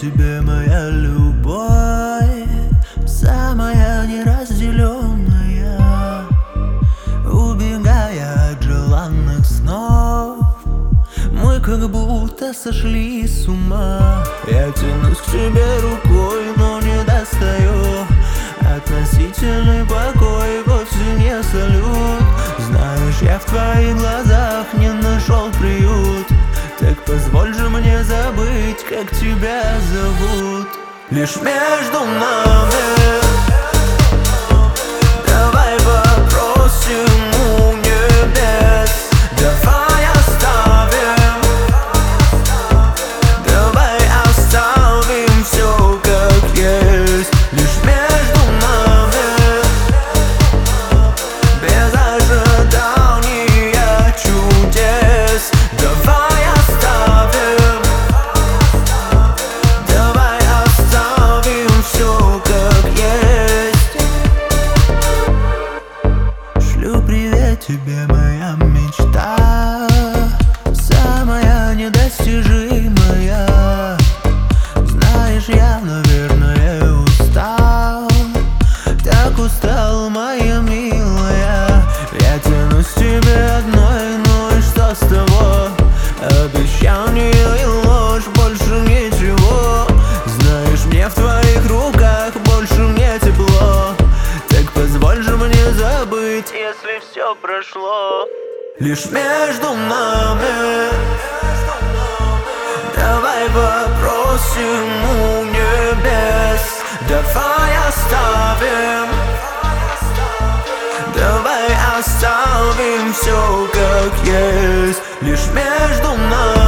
тебе, моя любовь, самая неразделенная. Убегая от желанных снов, мы как будто сошли с ума. Я тянусь к тебе рукой, но не достаю. Относительный покой вовсе не салют. Знаешь, я в твоих глазах не нашел приют. Так позволь же мне забыть, как тебя зовут. Лишь между нами давай попросим у небес. Давай оставим, давай оставим все как есть. Лишь между нами, без ожидания чудес. Давай оставим, давай оставим все как есть. Шлю привет тебе, моя мечта, самая недостижимая. Знаешь, я, наверное, устал, так устал, моя милая. Я тянусь к тебе одной, ну и что с того? Обещание и ложь, больше ничего. Знаешь, мне в твоих руках больше не тепло. Так позволь же мне забыть, если все прошло. Лишь между нами давай попросим у небес. Давай оставим, давай оставим все как есть. Лишь между нами